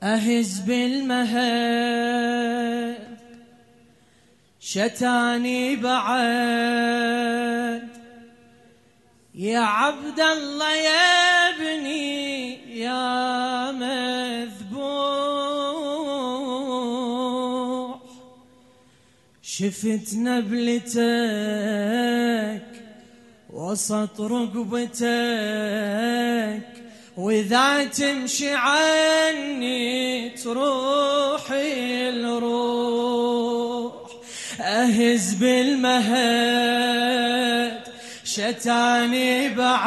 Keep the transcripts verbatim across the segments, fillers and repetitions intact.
أهز بالمهد شتاني بعد يا عبد الله يا ابني يا مذبوح، شفت نبلتك وسط رقبتك، وإذا تمشي عني تروحي الروح. أهز بالمهد شتاني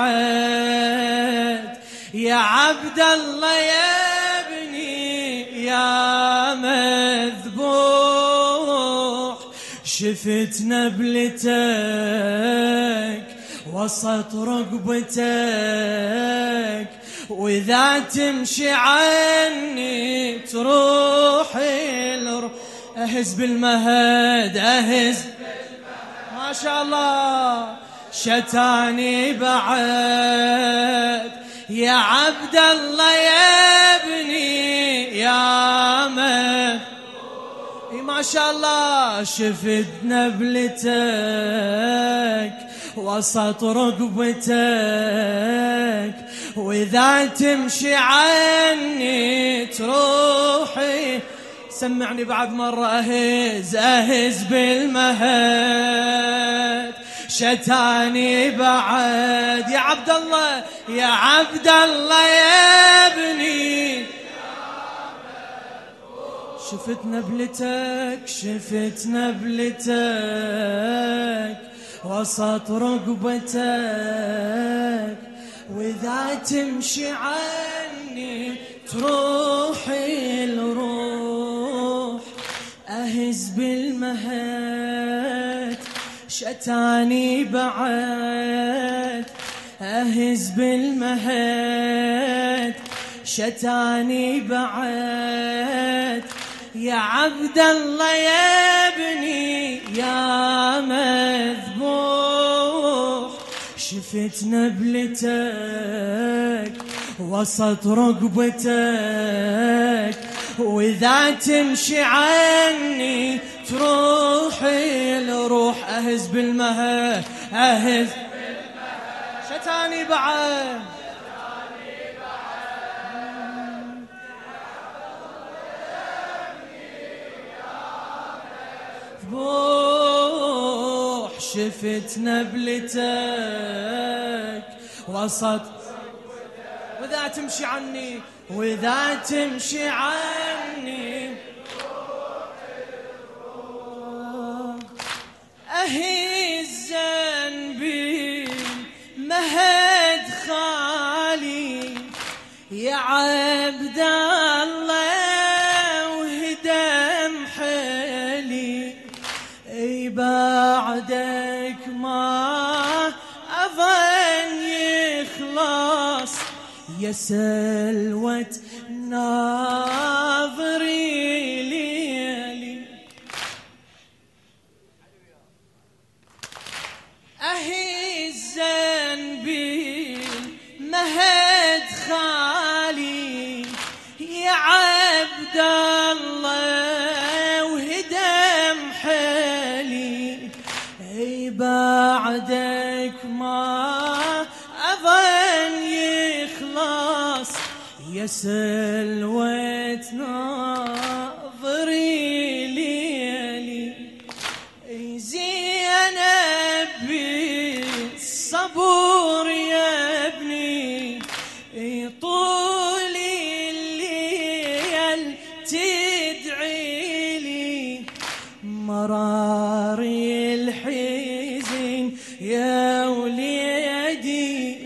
بعد يا عبد الله يا ابني يا مذبوح، شفت نبلتك وسط رقبتك، وإذا تمشي عني تروحي الروح. أهز بالمهد أهز ما شاء الله شتاني بعد يا عبد الله يا ابني يا من ما شاء الله، شفت نبلتك وسط رقبتك، وإذا تمشي عني تروحي. سمعني بعد مرة. أهز أهز بالمهد شتاني بعد يا عبد الله يا عبد الله يا ابني، شفت نبلتك شفت نبلتك وسط رقبتك، وإذا تمشي عني تروحي الروح. أهز بالمهد شتاني بعد أهز بالمهد شتاني بعد يا عبد الله يا ابني يا مذبوح، شفت نبلتك وسط رقبتك، وإذا تمشي عني تروحي الروح. أهز بالمهد أهز شتاني بعد بوح، شفت نبلتك وسط، وإذا تمشي عني وإذا تمشي عني أهز ذنبي مهد خالي يا عبد الله وهدم حالي، اي بعدك ما أظن يخلص يا سلوة ناظري ليلي. أهز ذنبي مهد خالي يا عبد الله وهدم حالي، اي بعدك ما أظن يخلص يا سلوة ناظري ليلي. زينب بالصبور يا ابني طول الليل تدعي لي، مراري الحزن يا وليدي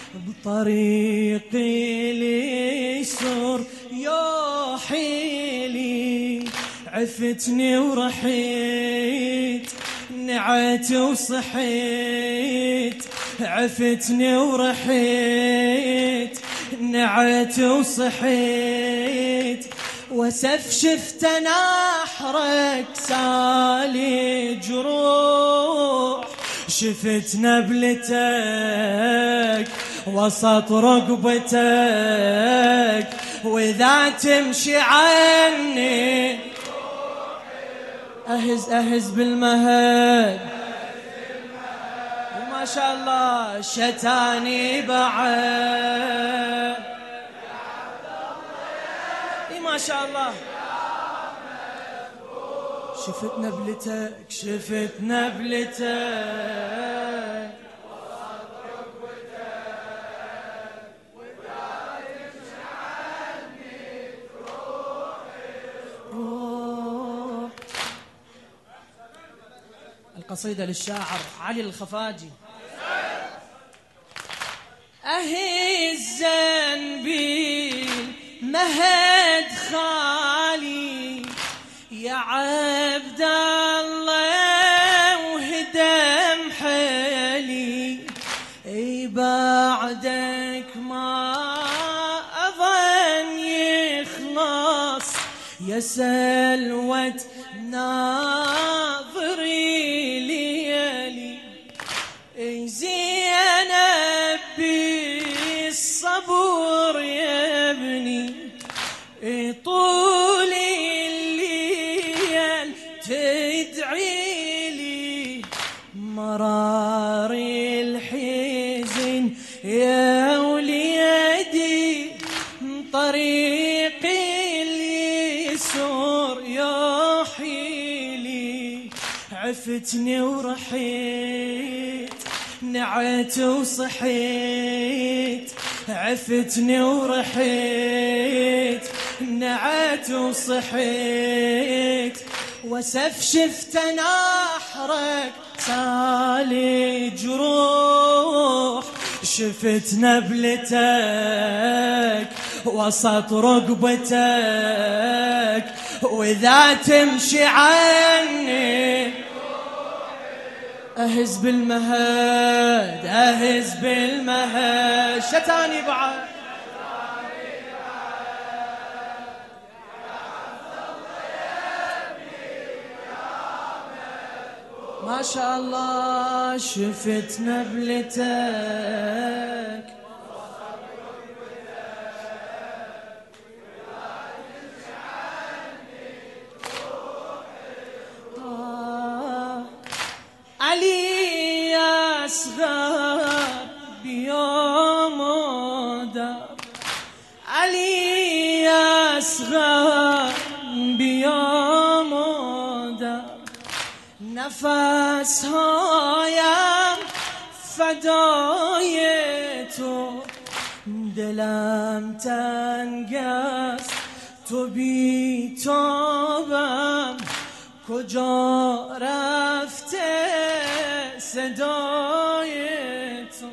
بطريقي ليسر يوحي لي. عفتني ورحيت نعت وصحيت، عفتني ورحيت نعت وصحيت، وسف شفت نحرك سالي جروح، شفت نبلتك وسط رقبتك، وإذا تمشي عني أهز أهز بالمهد. ما شاء الله شتاني بعد. ما شاء الله شفت نبلتك شفت نبلتك روح. القصيدة للشاعر علي الخفاجي. أهز ذنبي مهد خالي يا عبد الله وهدم حالي. اي بعدك ما اظن يخلص يا سلوة ناظري ليالي. اي زينب بالصبر يا ابني طول الليل تدعي لي. مرار الحزن يا وليدي طريقي اليسور يحيلي. عفتني ورحيت نعت وصحيت. عفتني ورحيت نعت وصحيت. وسف شفت نحرك سالي جروح. شفت نبلتك وسط رقبتك وإذا تمشي عني أهز بالمهد أهز بالمهد. شتاني بعد ما شاء الله شفت نبلتك آه. علي أصغر بيوم ودار. علي أصغر بيوم ودار. نفس هایم فدایتو دلم تنگ است تو بی تابم. کجا رفته صدای تو؟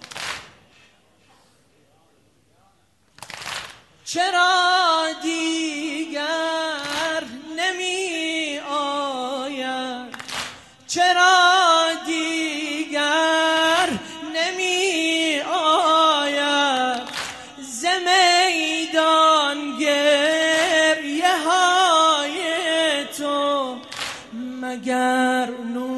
چرا دیگر نمی آید؟ چرا دیگر نمی آید؟ ز میدان گریه های تو مگر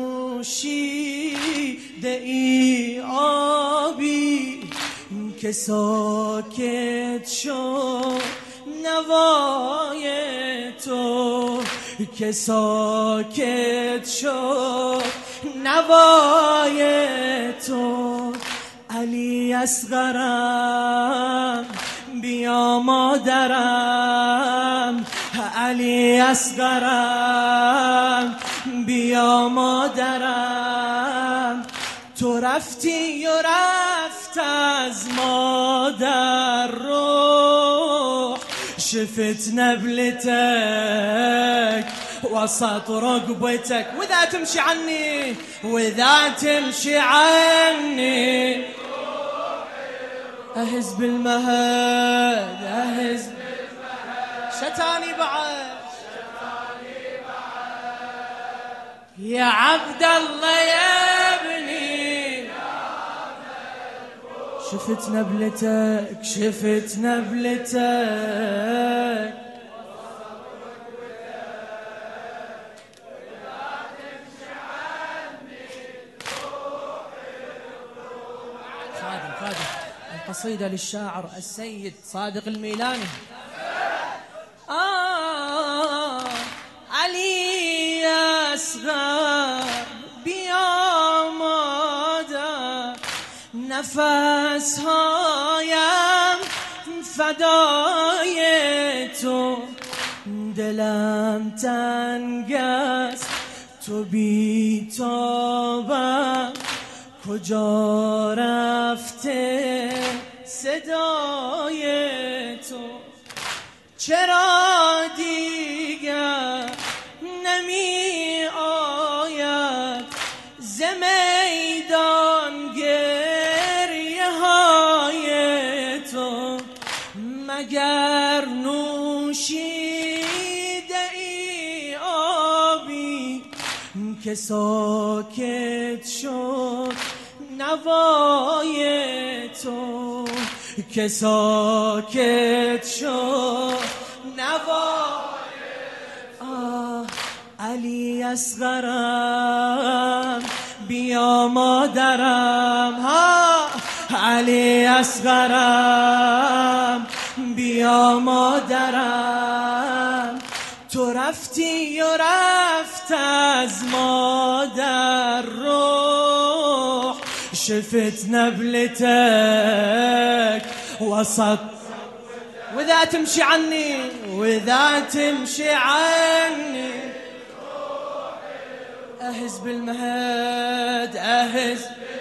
نوشیده ای آبی که ساکت شد نوای تو؟ که ساکت شد نوای تو. علی اصغرم بیا مادرم. علی اصغرم بیا مادرم. تو رفتی و رفت از مادر روح. شفت نبلتك وسط رقبتك وإذا تمشي عني وإذا تمشي عني أهز بالمهد أهز بالمهد. شتاني بعد يا عبد الله يا ابني. شفت نبلتك شفت نبلتك خادم خادم. القصيدة للشاعر السيد صادق الميلاني. نفس هایم فدای تو، دلم تنگ است تو بی تابم، کجا رفته صدای تو؟ چرا دیگر نمی آید ز میدان گریه های تو؟ مگر نوشیده ای آبی که ساکت شد نوای تو، که ساکت شد نوای آه علی اصغرم بیا مادرم، ها علی اصغرم بیا مادرم، تو رفتی و رفت از مادر روح، شفت نبلتك وسط وإذا تمشي عني وإذا تمشي عني أهز بالمهد أهز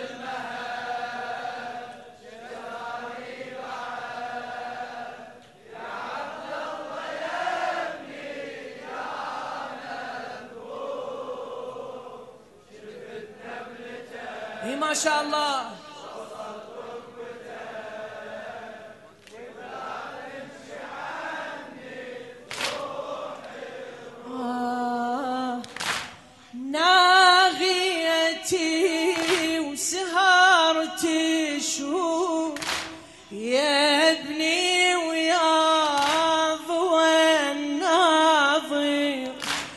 ما شاء الله. آه ناغيتي وسهرتي شو يا ابني ويا ضوى الناظر،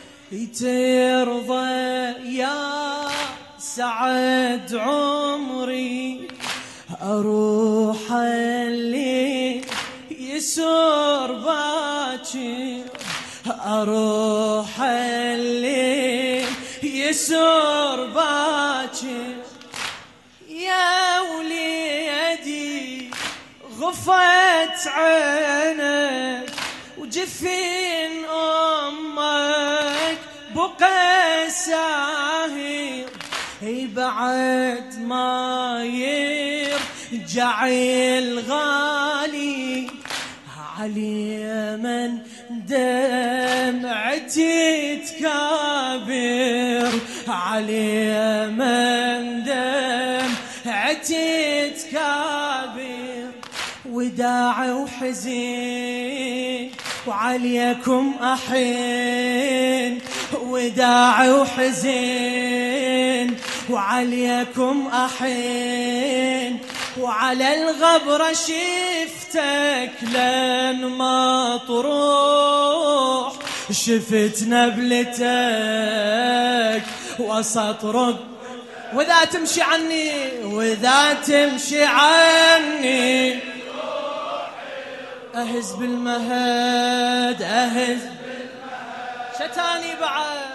ترضى يا سعد عمري أروح اللي يسر باكر، أروح اللي يسر باكر، يا وليدي غفت عينك وجفين أمك بقى ساهر، بعد ما يرجع الغالي علي من دمعتي تكابر، علي من دمعتي تكابر، وداع وحزين وعليكم أحين، وداع وحزين وعليكم أحين، وعلى الغبرة شفتك لن ما تروح، شفت نبلتك وسط رب وإذا تمشي عني وإذا تمشي عني أهز بالمهد أهز بالمهد، شتاني بعد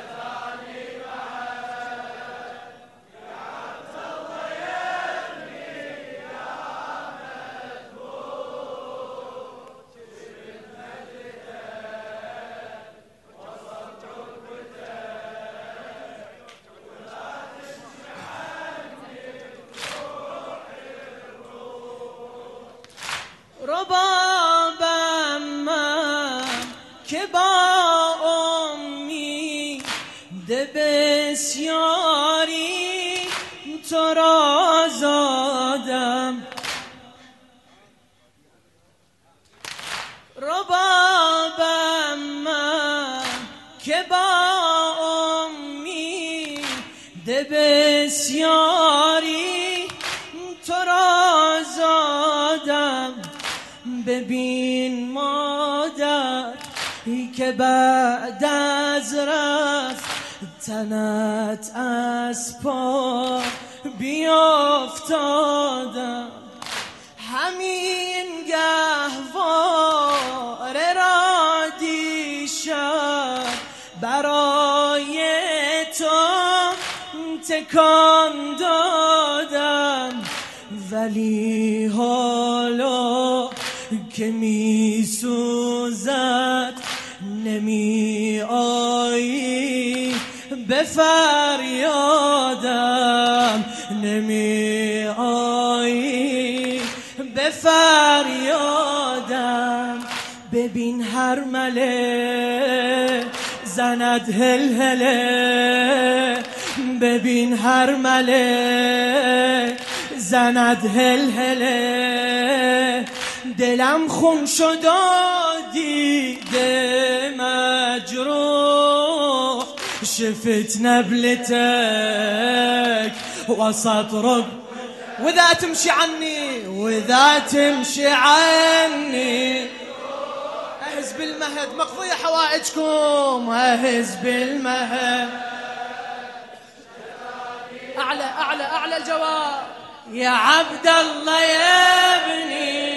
ربابا ما كبا أمي دبس ياري ترى زادم، ربابا ما كبا أمي دبس ياري ترى زادم، ببین مادر که بعد از رفتنت از پا بیافتادم، همین گهواره را دیشب برای تو تکان دادم، ولی حالا که می سوزد نمی آیی به فریادم، نمی آیی به فریادم. ببین هر مله زند هلهله، ببین هر مله زند هلهله. دلم خون شد دیده مجروح، شفت نبلتك وسط رب. وإذا تمشي عني وإذا تمشي عني أهز بالمهد مقضية حوائجكم، أهز بالمهد. أعلى أعلى أعلى الجواب يا عبد الله يا ابني.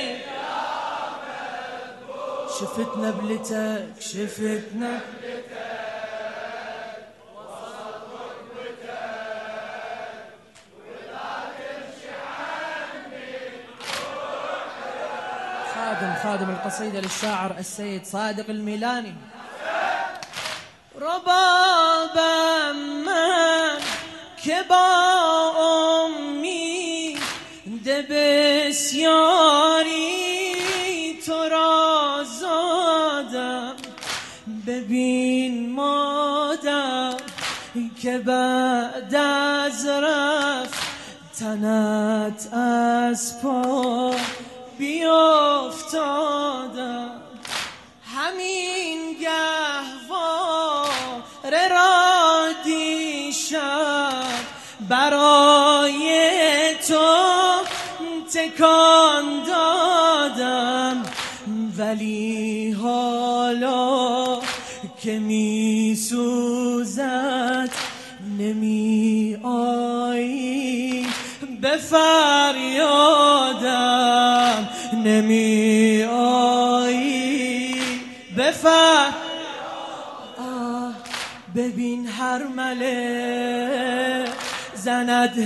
شفت نبلتك شفت نبلتك وسط ركبتك، وإذا تمشي عني. خادم خادم القصيدة للشاعر السيد صادق الميلاني. ربابا من كبا أمي دبس ياري ترى زادم، ببین مادر که بعد از رفتنت از پا بیافتادم. همین گهواره را دیشب برای تو تکان دادم، ولی حالا که می سوزد نمی آیی به فریادم، نمی آیی به فریادم. آه ببین هر مله زند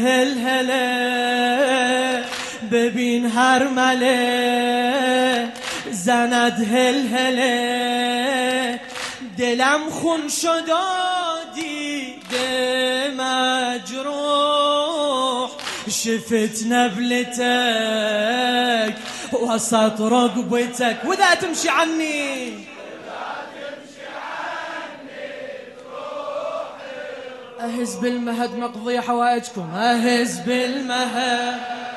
هلهله، ببین هر مله زند هلهله. دلم خون شد دیده مجروح، شفت نبلتك وسط رقبتك. وإذا تمشي عني أهز بالمهد مقضي حوائجكم، أهز بالمهد.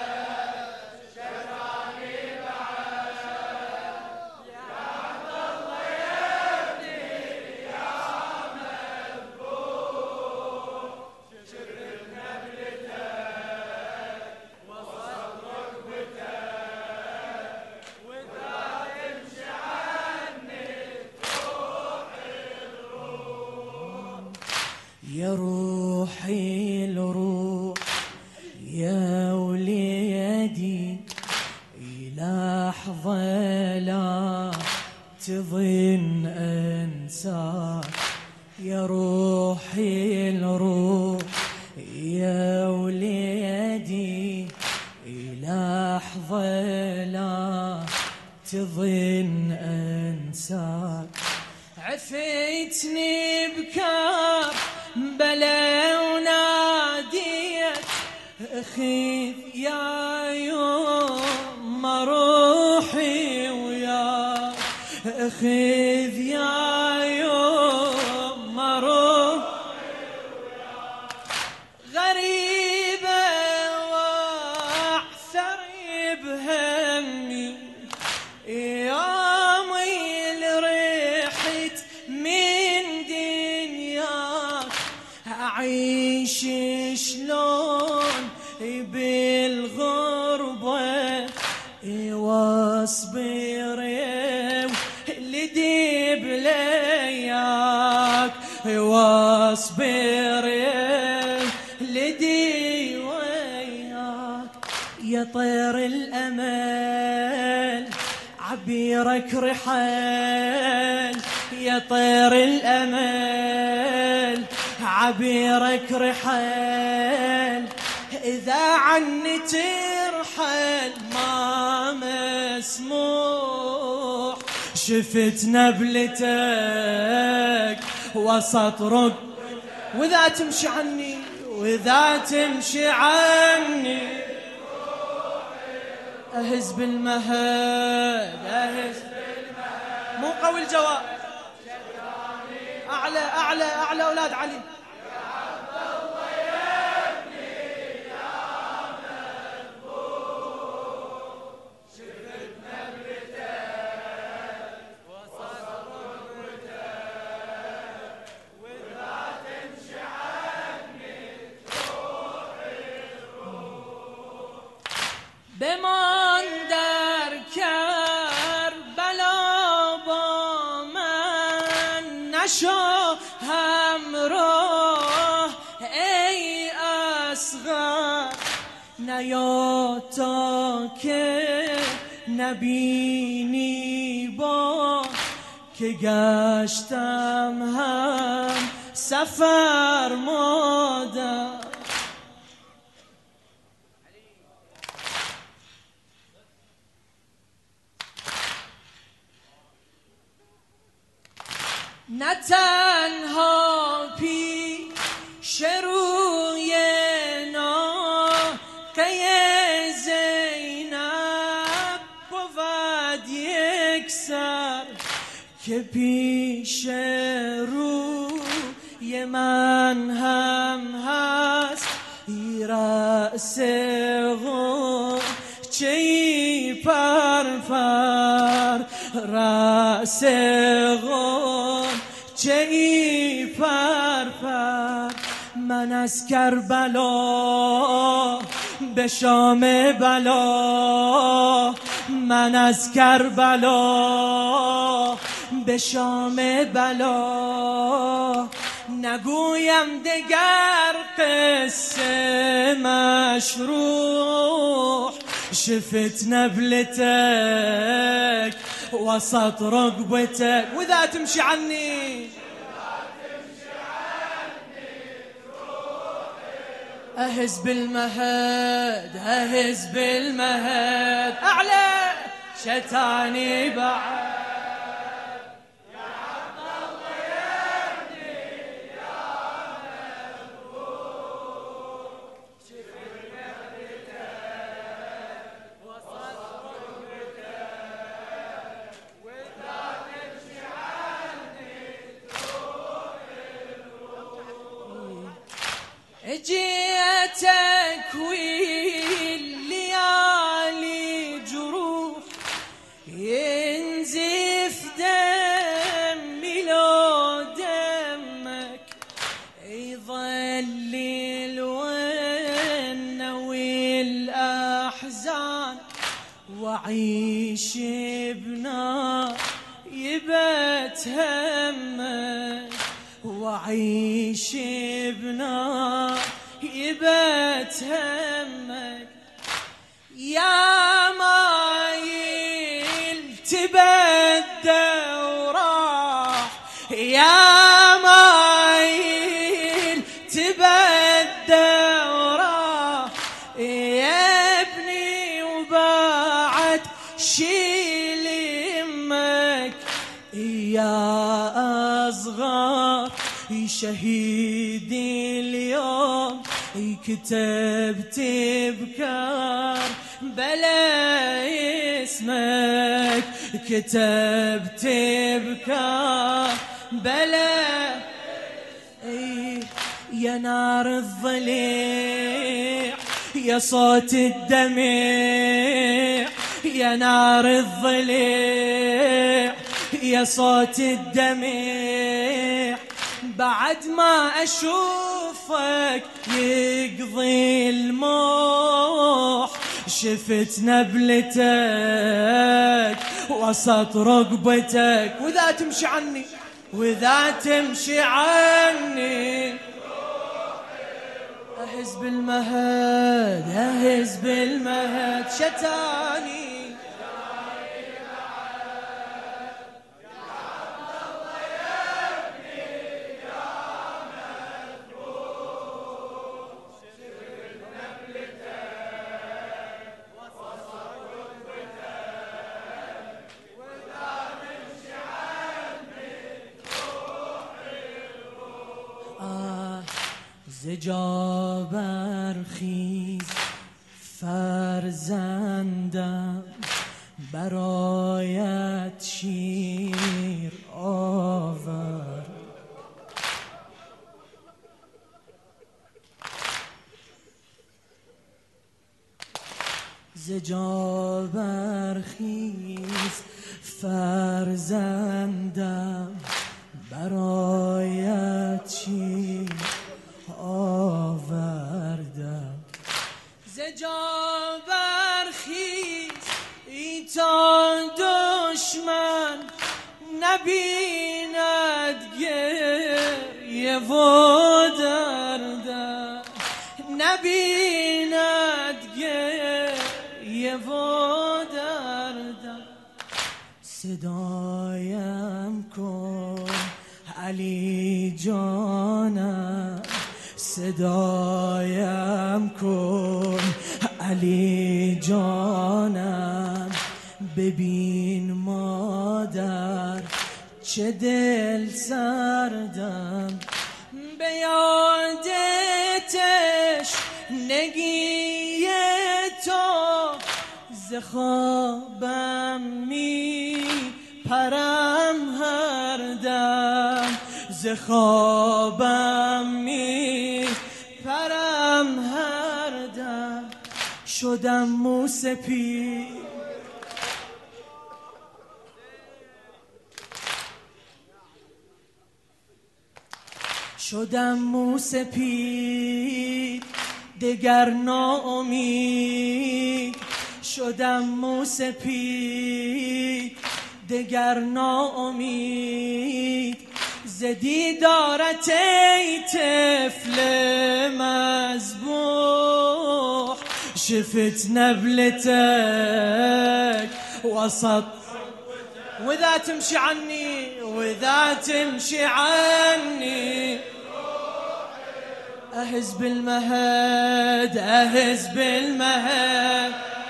يا روحي الروح يا وليدي، لحظة لا تظن أنساك. يا روحي الروح يا وليدي، لحظة لا تظن أنساك. عفيتني بكار بلا وناديت أخيف يا يوم ما روحي وياك، أخيف يا يوم ما روحي وياك. غريبة واعثري بهمي يومي اللي ريحت من دنياك. أعيش شلون بالغربة واصبر لدي بلياك، واصبر لدي وياك. يا طير الأمل عبيرك رحال، يا طير الأمل عبيرك رحال. إذا عني ترحل حيل ما مسموح، شفت نبلتك وسط رق، وإذا تمشي عني وإذا تمشي عني أهز بالمهد أهز بالمهد. مو قوي الجواب، أعلى أعلى أعلى أولاد علي. بمان در کربلا با من نشو همراه ای اصغر، نیا تا که نبینی با که گشتم هم سفر مادر. نه تنها پیش روی ناقه زینب بود یک سر، که پیش روی من هم هست ای رأس غنچه‌ای پرپر، رأس غنچه‌ای پرپر. من از کربلا به شام بلا، من از کربلا به شام بلا، نگویم دگر قصه مشروح، شفت نبلتك وسط رقبتك وإذا تمشي عني أهز بالمهد أهز بالمهد. أعلى شتاني بعد يا عبد الله يا ابني يا مذبوح، شفت نبلتك وسط ركبتك وإذا تمشي عني تروح الروح. جيتك والليالي جروح ينزف دمي لو دمك، يظل الونة والأحزان وعيش بنار يبت همك، وعيش بنار يبت همك. يا ما يلتبدى وراح، يا ما يلتبدى وراح يا ابني، وبعد شيل يمك يا أصغر شهيدي اليوم، كتبت بكار بلا اسمك، كتبت بكار بلا. يا نار الضليع يا صوت الدمع، يا نار الضليع يا صوت الدمع، بعد ما أشوفك يقضي الموح، شفت نبلتك وسط رقبتك وإذا تمشي عني وإذا تمشي عني أهز بالمهد أهز بالمهد. شتاني ز جا برخیز فرزندم، برایت شیر آورد. ز جا برخیز فرزندم، برایت شیر آوردم. ز جا برخیز ای تا دشمن نبیند گریه و دردم، نبیند گریه و دردم. صدایم کن علی جانم، صدایم کن علی جانم. ببین مادر چه دل سردم، به یاد تشنگی تو ز خوابم می پرم هر دم، ز خوابم می پرم هر دم. شدم موسپید شدم موسپید دگر ناامید، شدم موسپید دگر ناامید. ز دیدارت ای طفل مذبوح، شفت نبلتك وسط وإذا تمشي عني وإذا تمشي عني. أهز بالمهد أهز بالمهد،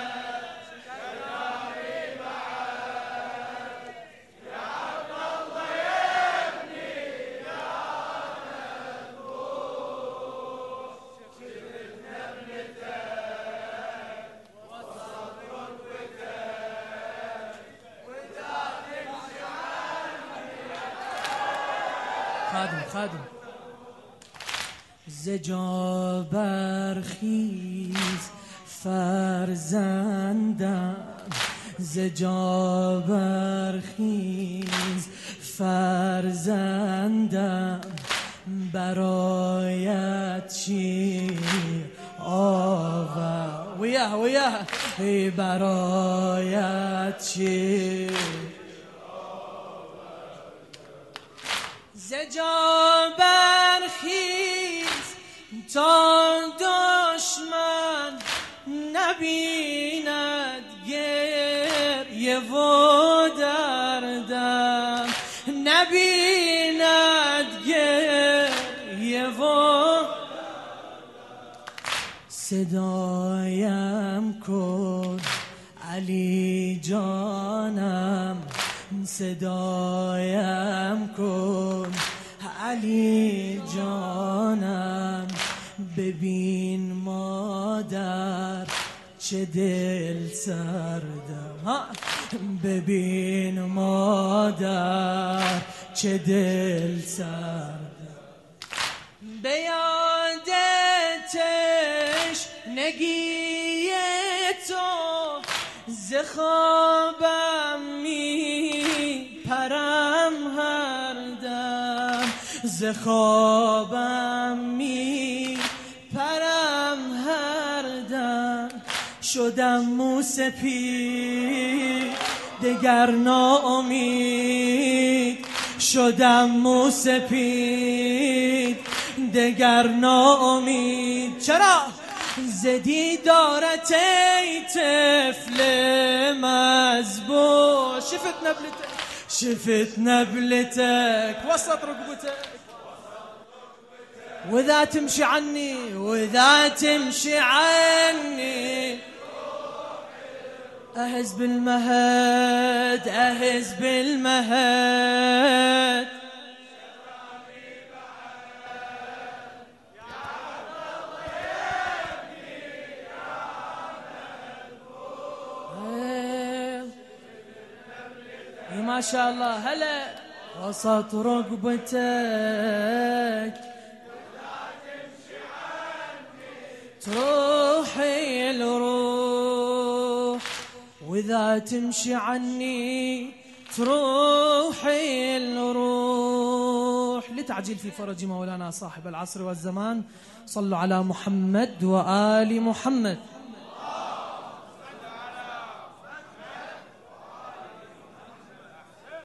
خادم خادم. ز جا برخیز فرزندم، ز جا برخیز فرزندم. برایت شیر آورد. ویاه ویاه ای برایت شیر. ز جا برخیز تا دشمن نبیند گریه و دردم، نبیند گریه و صدایم کن علی جانم، صدایم کن علی جانم. ببین مادر چه دل سردم، ها ببین مادر چه دل سردم. به یاد تشنگی تو ز خوابم می پرم هر دم، ز خوابم می پرم هر دم. شدم موسپید دگر ناامید، شدم موسپید دگر ناامید. چرا؟ ز دیدارت ای طفل مذبوح، شفت نبلتك شفت نبلتك وسط ركبتك. وإذا تمشي عني وإذا تمشي عني. أهز بالمهد أهز بالمهد. شاء الله هلا وسط رقبتك تروحي الروح وإذا تمشي عني تروحي الروح. لتعجيل في فرج مولانا صاحب العصر والزمان صلوا على محمد وآل محمد.